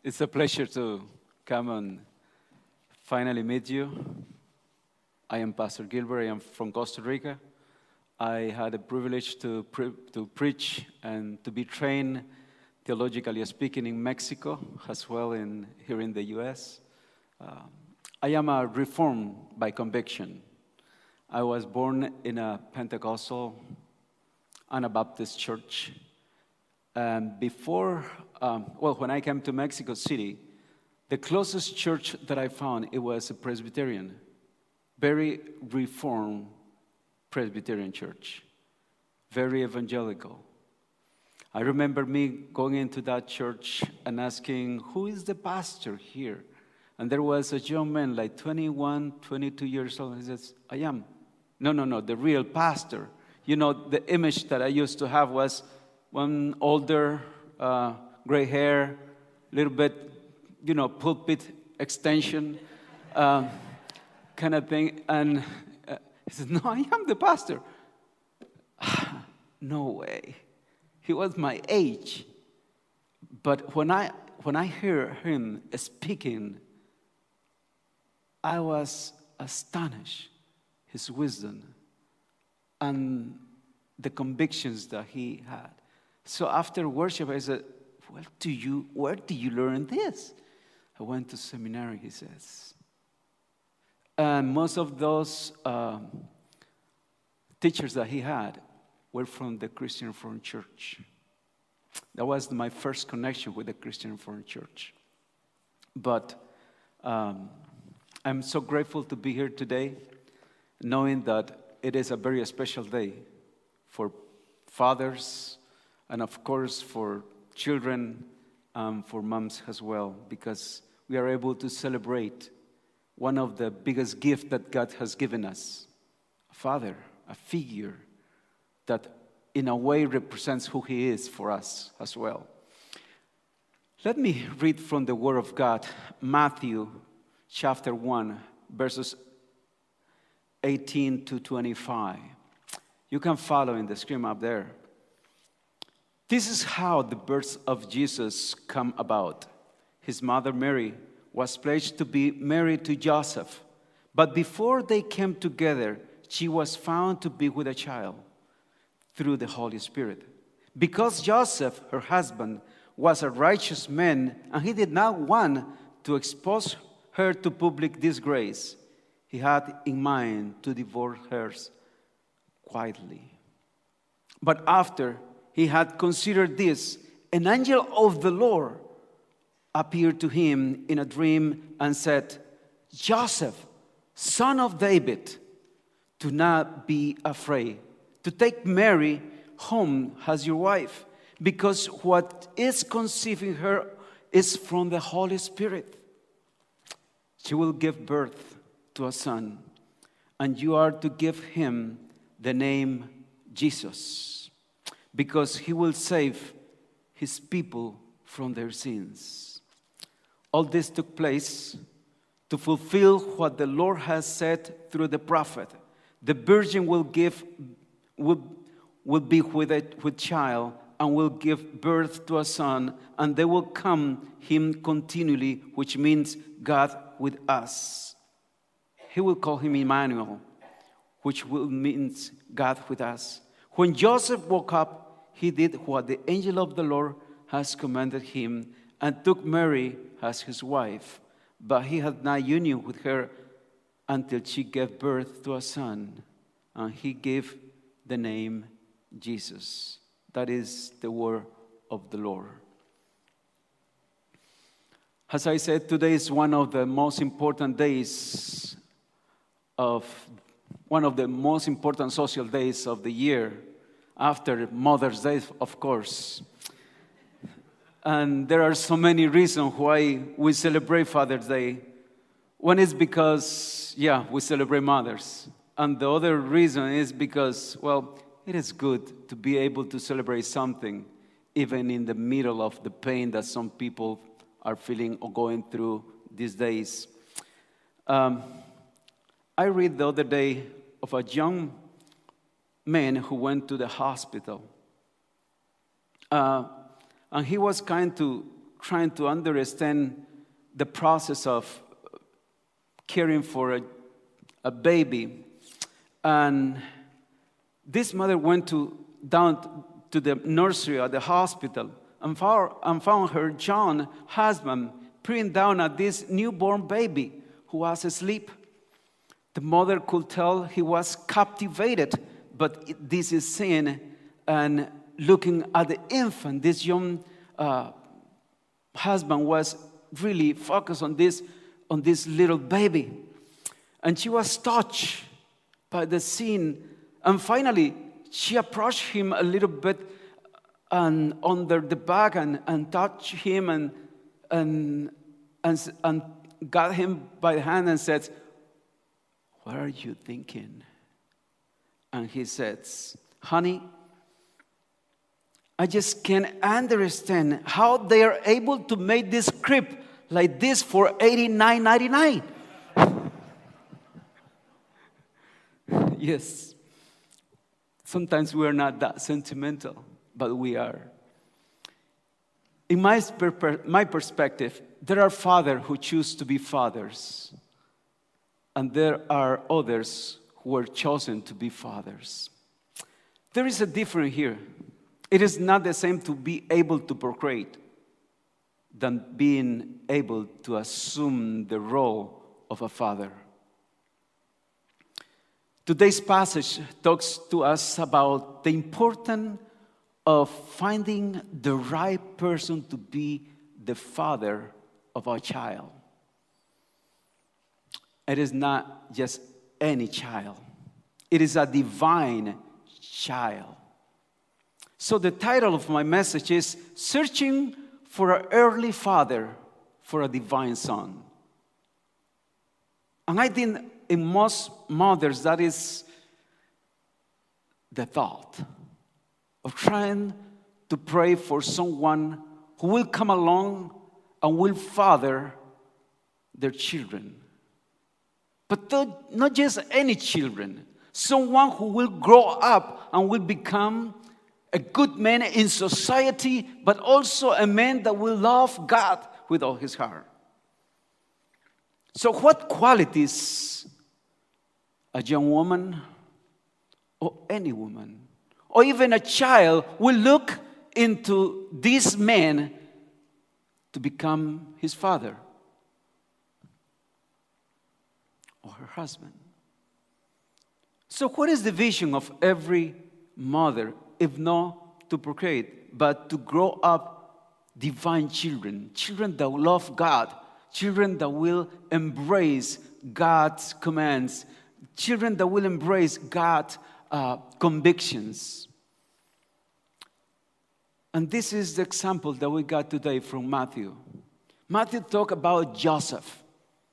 It's a pleasure to come and finally meet you. I am Pastor Gilbert. I am from Costa Rica. I had the privilege to preach and to be trained, theologically speaking, in Mexico, as well here in the U.S. I am a Reformed by conviction. I was born in a Pentecostal Anabaptist church. And when I came to Mexico City, the closest church that I found, it was a Presbyterian, very Reformed Presbyterian church, very evangelical. I remember me going into that church and asking, who is the pastor here? And there was a young man, like 21, 22 years old. He says, I am. No, the real pastor. You know, the image that I used to have was one older, gray hair, little bit, pulpit extension kind of thing. And he said, no, I am the pastor. No way. He was my age. But when I hear him speaking, I was astonished, his wisdom and the convictions that he had. So after worship, I said, where do you learn this? I went to seminary, he says. And most of those teachers that he had were from the Christian Reformed Church. That was my first connection with the Christian Reformed Church. But I'm so grateful to be here today, knowing that it is a very special day for fathers, and of course for children, for moms as well, because we are able to celebrate one of the biggest gifts that God has given us, a father, a figure that in a way represents who he is for us as well. Let me read from the Word of God, Matthew chapter 1, verses 18 to 25. You can follow in the screen up there. This is how the birth of Jesus came about. His mother Mary was pledged to be married to Joseph. But before they came together, she was found to be with a child through the Holy Spirit. Because Joseph, her husband, was a righteous man, and he did not want to expose her to public disgrace, he had in mind to divorce her quietly. But after he had considered this, an angel of the Lord appeared to him in a dream and said, Joseph, son of David, do not be afraid to take Mary home as your wife, because what is conceiving her is from the Holy Spirit. She will give birth to a son, and you are to give him the name Jesus, because he will save his people from their sins. All this took place to fulfill what the Lord has said through the prophet. The virgin will be with child and will give birth to a son, and they will call him continually, which means God with us. He will call him Emmanuel, which means God with us. When Joseph woke up, he did what the angel of the Lord has commanded him and took Mary as his wife. But he had not union with her until she gave birth to a son, and he gave the name Jesus. That is the word of the Lord. As I said, today is one of the most important days one of the most important social days of the year, after Mother's Day, of course. And there are so many reasons why we celebrate Father's Day. One is because, we celebrate mothers. And the other reason is because, it is good to be able to celebrate something, even in the middle of the pain that some people are feeling or going through these days. I read the other day of a young man who went to the hospital. And he was trying to understand the process of caring for a baby. And this mother went down to the nursery at the hospital and found her John husband peering down at this newborn baby who was asleep. The mother could tell he was captivated, but this is sin, and looking at the infant, this young husband was really focused on this little baby. And she was touched by the scene. And finally, she approached him a little bit and under the back and touched him and got him by the hand and said, "What are you thinking?" And he says, "Honey, I just can't understand how they are able to make this crib like this for $89.99. Yes, sometimes we are not that sentimental, but we are. In my perspective, there are fathers who choose to be fathers, and there are others who are chosen to be fathers. There is a difference here. It is not the same to be able to procreate than being able to assume the role of a father. Today's passage talks to us about the importance of finding the right person to be the father of our child. It is not just any child. It is a divine child. So the title of my message is Searching for an Earthly Father for a Divine Son. And I think in most mothers that is the thought of trying to pray for someone who will come along and will father their children. But not just any children. Someone who will grow up and will become a good man in society, but also a man that will love God with all his heart. So what qualities a young woman or any woman or even a child will look into this man to become his father or her husband? So what is the vision of every mother, if not to procreate, but to grow up divine children, children that love God, children that will embrace God's commands, children that will embrace God's convictions? And this is the example that we got today from Matthew. Matthew talked about Joseph.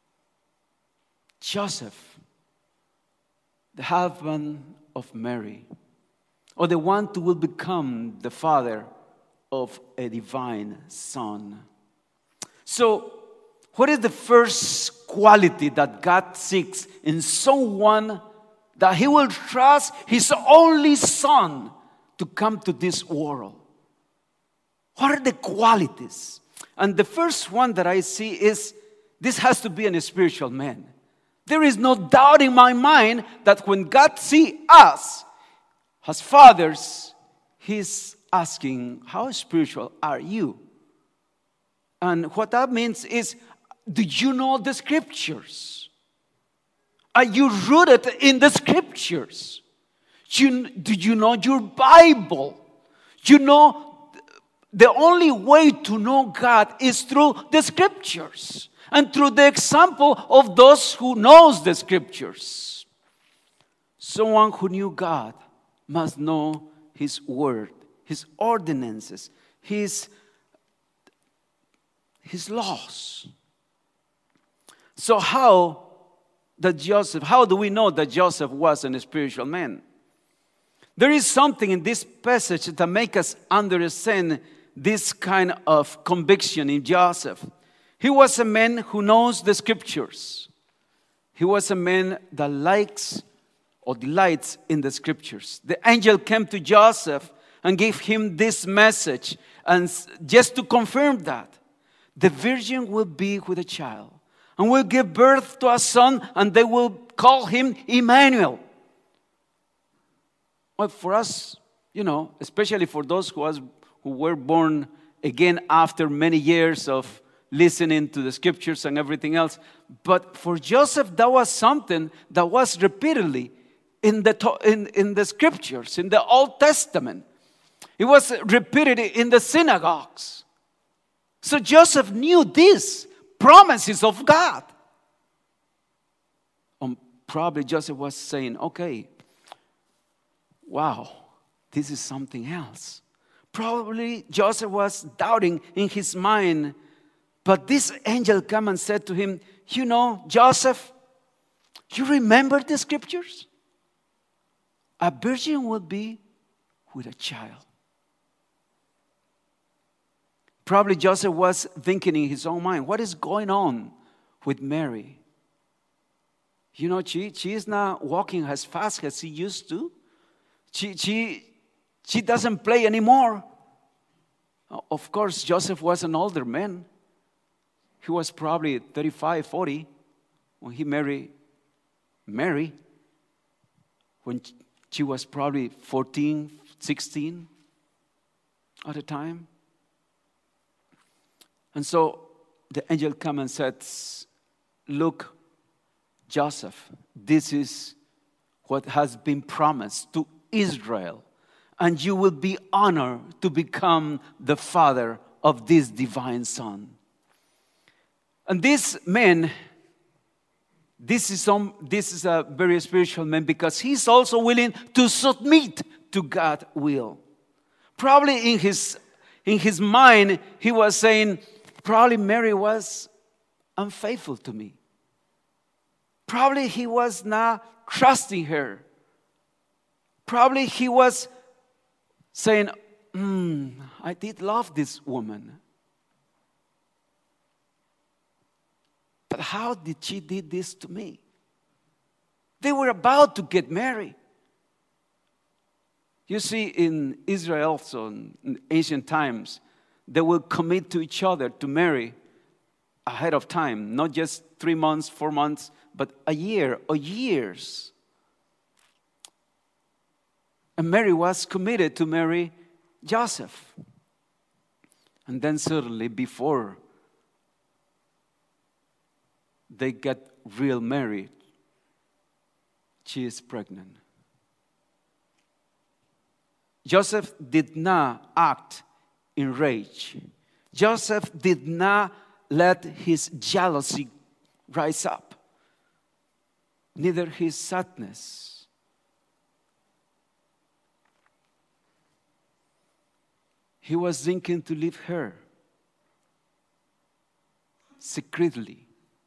Joseph, the husband of Mary, or the one who will become the father of a divine son. So, what is the first quality that God seeks in someone that he will trust his only son to come to this world? What are the qualities? And the first one that I see is this has to be a spiritual man. There is no doubt in my mind that when God sees us as fathers, he's asking, how spiritual are you? And what that means is, do you know the scriptures? Are you rooted in the scriptures? Do you know your Bible? You know, the only way to know God is through the scriptures and through the example of those who knows the scriptures. Someone who knew God must know his word, his ordinances, his laws. So how do we know that Joseph was a spiritual man? There is something in this passage that makes us understand this kind of conviction in Joseph. He was a man who knows the scriptures. He was a man that likes or delights in the scriptures. The angel came to Joseph and gave him this message, and just to confirm that. the virgin will be with a child and will give birth to a son, and they will call him Emmanuel. Well, for us, especially for those who were born again after many years of listening to the scriptures and everything else. But for Joseph, that was something that was repeatedly in the scriptures, in the Old Testament. It was repeated in the synagogues. So Joseph knew these promises of God. Probably Joseph was saying, okay, wow, this is something else. Probably Joseph was doubting in his mind. But this angel came and said to him, Joseph, you remember the scriptures? A virgin will be with a child. Probably Joseph was thinking in his own mind, what is going on with Mary? She is not walking as fast as she used to. She doesn't play anymore. Of course, Joseph was an older man. He was probably 35, 40 when he married Mary, when she was probably 14, 16 at the time. And so the angel came and said, look, Joseph, this is what has been promised to Israel, and you will be honored to become the father of this divine son. And this man, this is a very spiritual man, because he's also willing to submit to God's will. Probably in his mind, he was saying, probably Mary was unfaithful to me. Probably he was not trusting her. Probably he was saying, I did love this woman. But how did she do this to me? They were about to get married. You see, in Israel, also in ancient times, they will commit to each other to marry ahead of time. Not just 3 months, 4 months, but a year or years. And Mary was committed to marry Joseph. And then suddenly, before they get real married, she is pregnant. Joseph did not act in rage. Joseph did not let his jealousy rise up, neither his sadness. He was thinking to leave her secretly,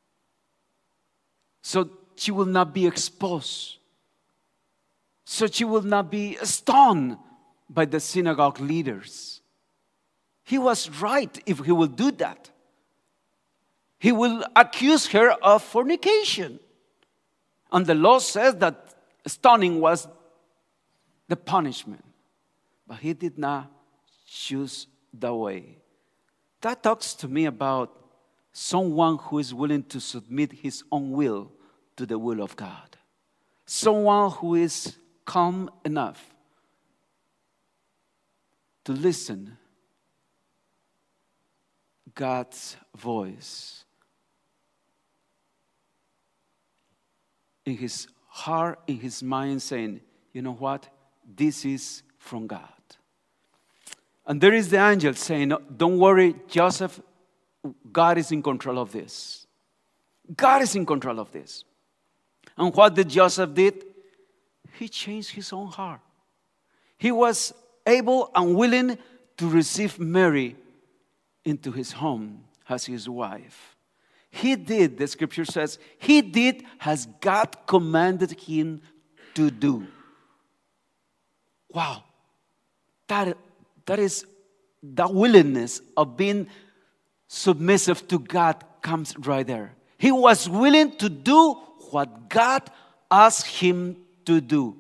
so she will not be exposed, so she will not be stoned by the synagogue leaders. He was right if he will do that. He will accuse her of fornication. And the law says that stoning was the punishment. But he did not choose that way. That talks to me about someone who is willing to submit his own will to the will of God. Someone who is calm enough to listen God's voice in his heart, in his mind, saying, you know what? This is from God. And there is the angel saying, don't worry, Joseph, God is in control of this. God is in control of this. And what did Joseph did? He changed his own heart. He was able and willing to receive Mary into his home as his wife. He did, the scripture says, he did as God commanded him to do. Wow. That is the willingness of being submissive to God comes right there. He was willing to do what God asked him to do.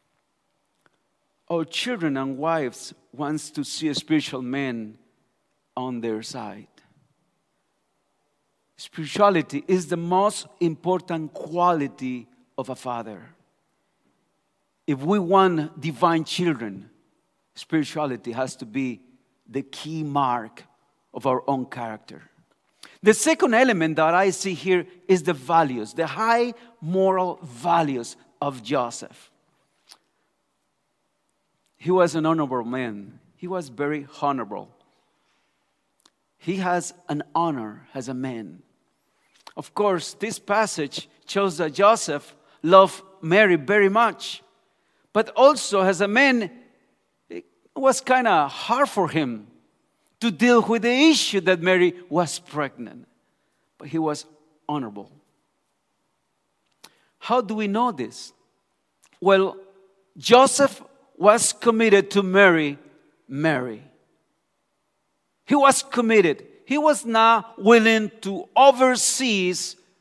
Our children and wives wants to see spiritual men on their side. Spirituality is the most important quality of a father. If we want divine children, spirituality has to be the key mark of our own character. The second element that I see here is the values, the high moral values of Joseph. He was an honorable man. He was very honorable. He has an honor as a man. Of course, this passage shows that Joseph loved Mary very much. But also, as a man, it was kind of hard for him to deal with the issue that Mary was pregnant. But he was honorable. How do we know this? Well, Joseph was committed to marry Mary. He was committed. He was not willing to oversee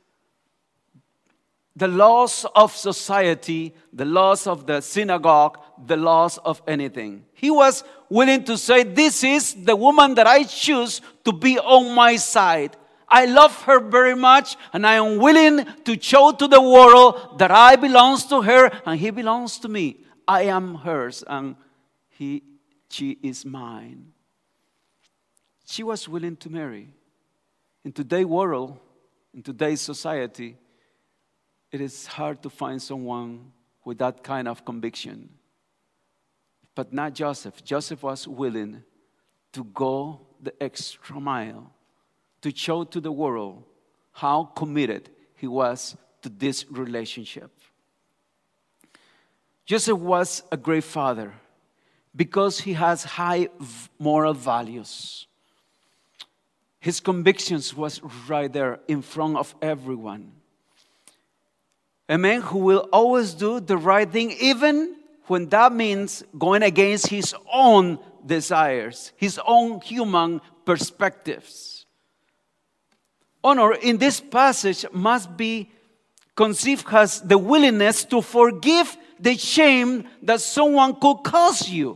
the laws of society, the laws of the synagogue, the laws of anything. He was willing to say, this is the woman that I choose to be on my side. I love her very much, and I am willing to show to the world that I belong to her and he belongs to me. I am hers and she is mine. She was willing to marry. In today's world, in today's society, it is hard to find someone with that kind of conviction. But not Joseph. Joseph was willing to go the extra mile to show to the world how committed he was to this relationship. Joseph was a great father because he has high moral values. His convictions was right there in front of everyone. A man who will always do the right thing, even when that means going against his own desires, his own human perspectives. Honor in this passage must be conceived as the willingness to forgive the shame that someone could cause you.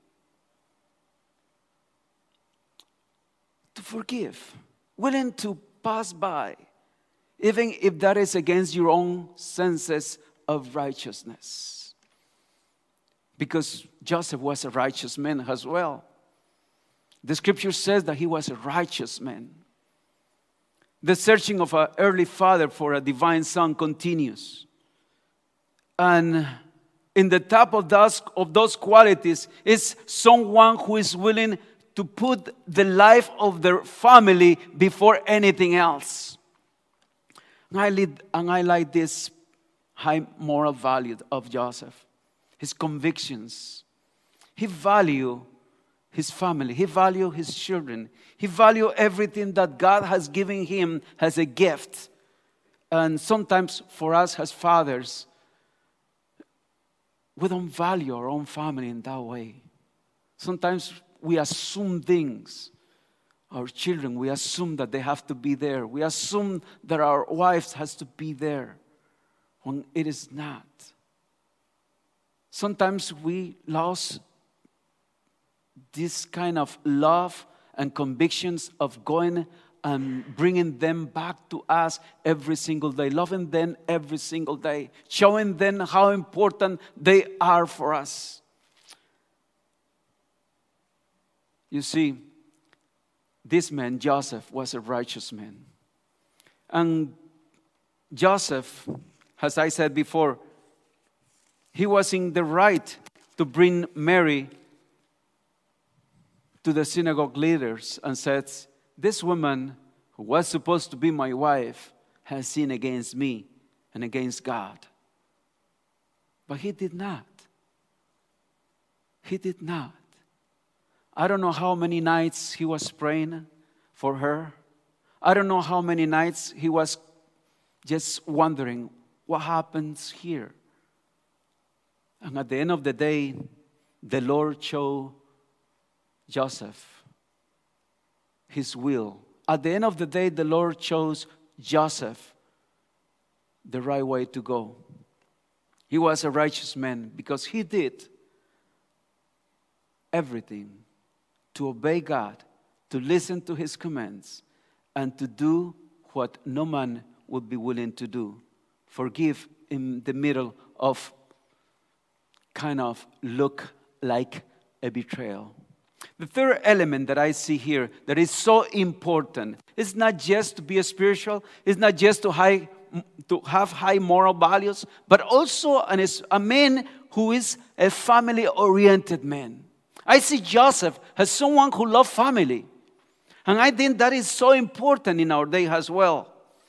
To forgive, willing to pass by, even if that is against your own senses of righteousness. Because Joseph was a righteous man as well. The scripture says that he was a righteous man. The searching of an earthly father for a divine son continues. And in the top of those qualities is someone who is willing to put the life of their family before anything else. And I like this high moral value of Joseph. His convictions. He valued his family. He valued his children. He valued everything that God has given him as a gift. And sometimes for us as fathers, we don't value our own family in that way. Sometimes we assume things. Our children, we assume that they have to be there. We assume that our wives has to be there when it is not. Sometimes we lose this kind of love and convictions of going and bringing them back to us every single day, loving them every single day, showing them how important they are for us. You see, this man, Joseph, was a righteous man. And Joseph, as I said before, he was in the right to bring Mary to the synagogue leaders and said, this woman who was supposed to be my wife has sinned against me and against God. But he did not. He did not. I don't know how many nights he was praying for her. I don't know how many nights he was just wondering what happens here. And at the end of the day, the Lord showed Joseph his will. At the end of the day, the Lord chose Joseph the right way to go. He was a righteous man because he did everything to obey God, to listen to his commands, and to do what no man would be willing to do. Forgive in the middle of kind of look like a betrayal. The third element that I see here that is so important is not just to be spiritual, it's not just to have high moral values, but also a man who is a family-oriented man. I see Joseph as someone who loved family. And I think that is so important in our day as well.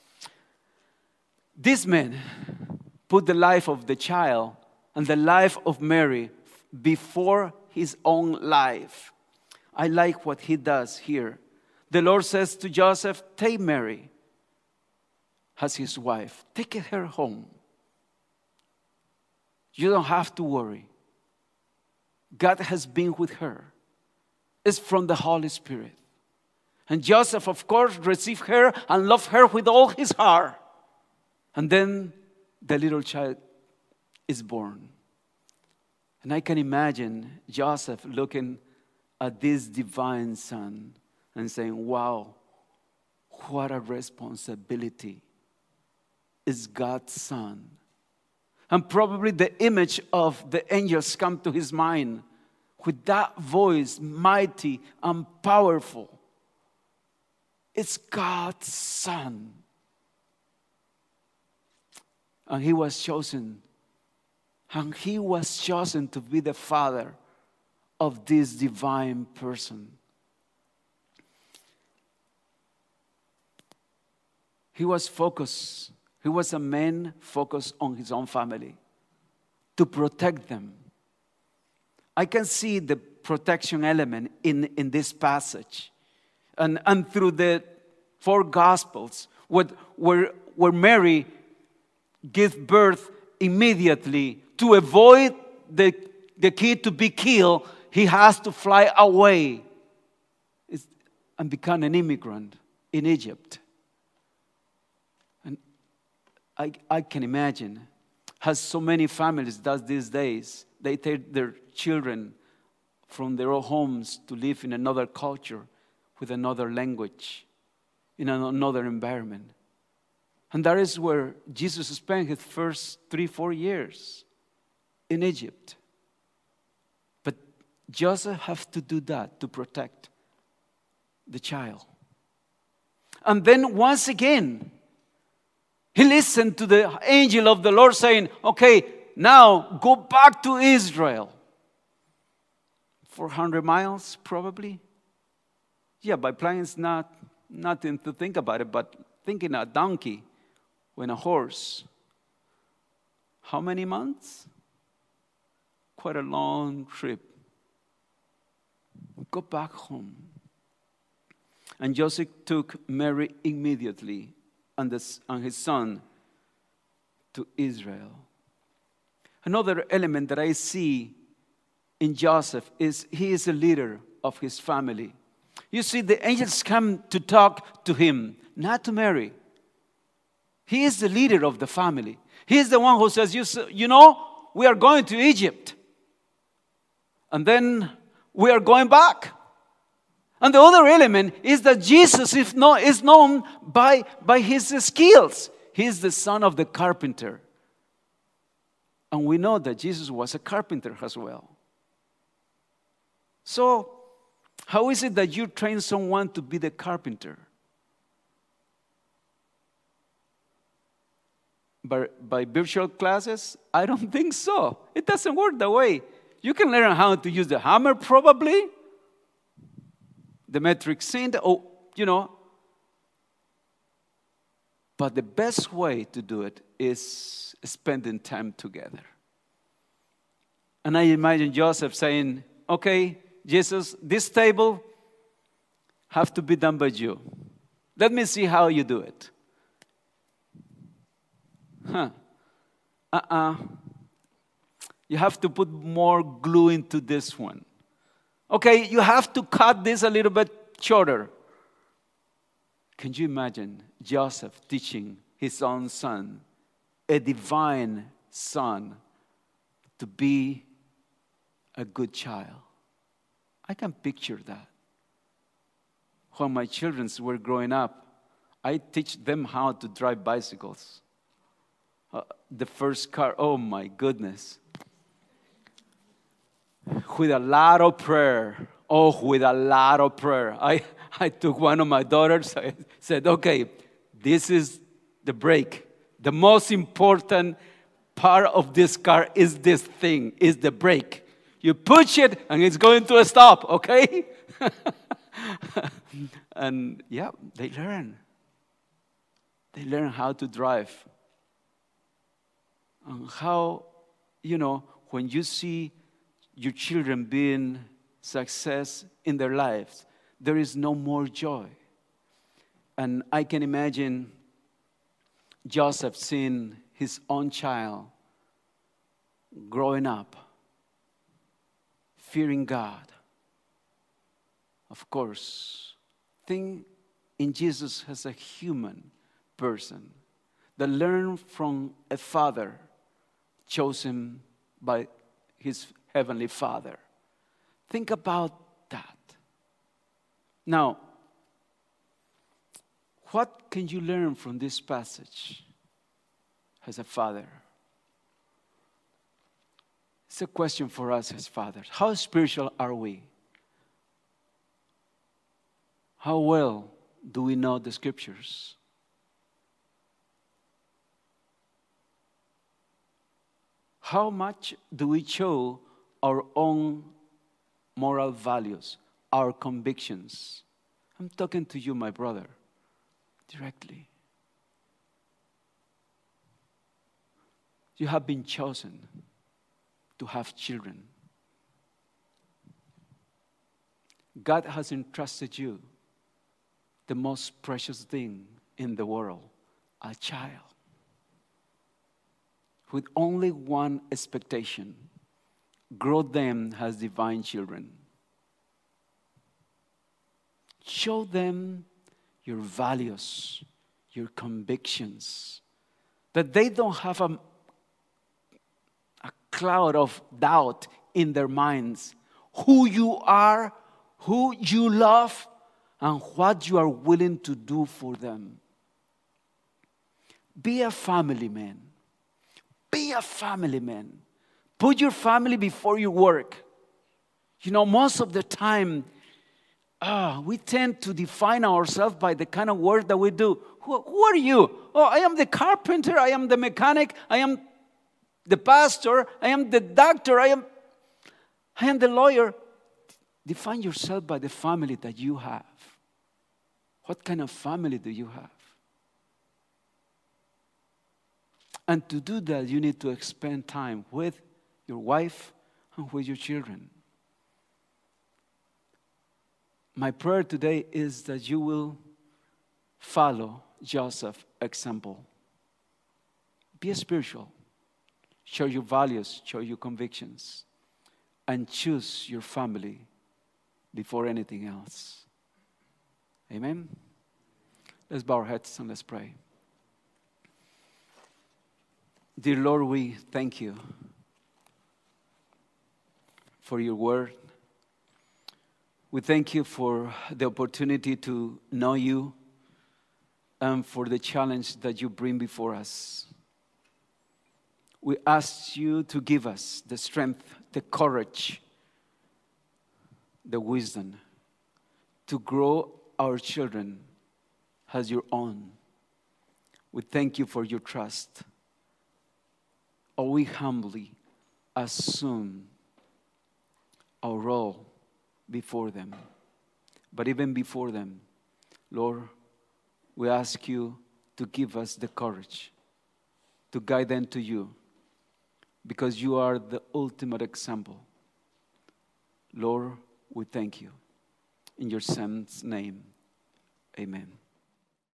This man put the life of the child and the life of Mary before his own life. I like what he does here. The Lord says to Joseph, take Mary as his wife. Take her home. You don't have to worry. God has been with her. It's from the Holy Spirit. And Joseph, of course, received her and loved her with all his heart. And then the little child is born. And I can imagine Joseph looking at this divine son and saying, wow, what a responsibility. Is God's son. And probably the image of the angels come to his mind with that voice, mighty and powerful. It's God's son. And he was chosen. And he was chosen to be the father of this divine person. He was focused. He was a man focused on his own family to protect them. I can see the protection element in this passage. And through the 4 Gospels, where Mary gives birth immediately to avoid the kid to be killed, he has to fly away and become an immigrant in Egypt. And I can imagine how so many families does these days. They take their children from their own homes to live in another culture with another language, in another environment. And that is where Jesus spent his first 3-4 years, in Egypt. But Joseph has to do that to protect the child. And then once again, he listened to the angel of the Lord saying, okay, now go back to Israel. 400 miles probably. Yeah, by plane it's nothing to think about it, but thinking a donkey when a horse. How many months? Quite a long trip. Go back home. And Joseph took Mary immediately and his son to Israel. Another element that I see in Joseph is he is a leader of his family. You see, the angels come to talk to him, not to Mary. He is the leader of the family. He is the one who says, you know, we are going to Egypt. And then we are going back. And the other element is that Jesus is known by his skills. He is the son of the carpenter. And we know that Jesus was a carpenter as well. So, how is it that you train someone to be the carpenter? By virtual classes? I don't think so. It doesn't work that way. You can learn how to use the hammer probably, the metric sync, But the best way to do it is spending time together. And I imagine Joseph saying, okay, Jesus, this table have to be done by you. Let me see how you do it. You have to put more glue into this one. Okay, you have to cut this a little bit shorter. Can you imagine Joseph teaching his own son, a divine son, to be a good child? I can picture that. when my children were growing up, I teach them how to drive bicycles. The first car, oh my goodness. With a lot of prayer. Oh, with a lot of prayer. I took one of my daughters. I said, okay, this is the brake. The most important part of this car is this thing, is the brake. You push it and it's going to stop, okay? And yeah, they learn. They learn how to drive. And how, when you see your children being success in their lives, there is no more joy. And I can imagine Joseph seeing his own child growing up, fearing God. Of course, think in Jesus as a human person that learned from a father chosen by his heavenly Father. Think about that. Now, what can you learn from this passage as a father? It's a question for us as fathers. How spiritual are we? How well do we know the scriptures? How much do we show our own moral values, our convictions? I'm talking to you, my brother, directly. You have been chosen to have children. God has entrusted you the most precious thing in the world, a child, with only one expectation: grow them as divine children. Show them your values, your convictions, that they don't have a cloud of doubt in their minds who you are, who you love, and what you are willing to do for them. Be a family man. Be a family man. Put your family before your work. Most of the time, we tend to define ourselves by the kind of work that we do. Who are you? Oh, I am the carpenter. I am the mechanic. I am the pastor. I am the doctor. I am the lawyer. Define yourself by the family that you have. What kind of family do you have? And to do that, you need to spend time with your wife and with your children. My prayer today is that you will follow Joseph's example. Be spiritual. Show your values, show your convictions, and choose your family before anything else. Amen? Let's bow our heads and let's pray. Dear Lord, we thank you for your word. We thank you for the opportunity to know you and for the challenge that you bring before us. We ask you to give us the strength, the courage, the wisdom to grow our children as your own. We thank you for your trust. Oh, we humbly assume our role before them. But even before them, Lord, we ask you to give us the courage to guide them to you, because you are the ultimate example. Lord, we thank you. In your Son's name, amen.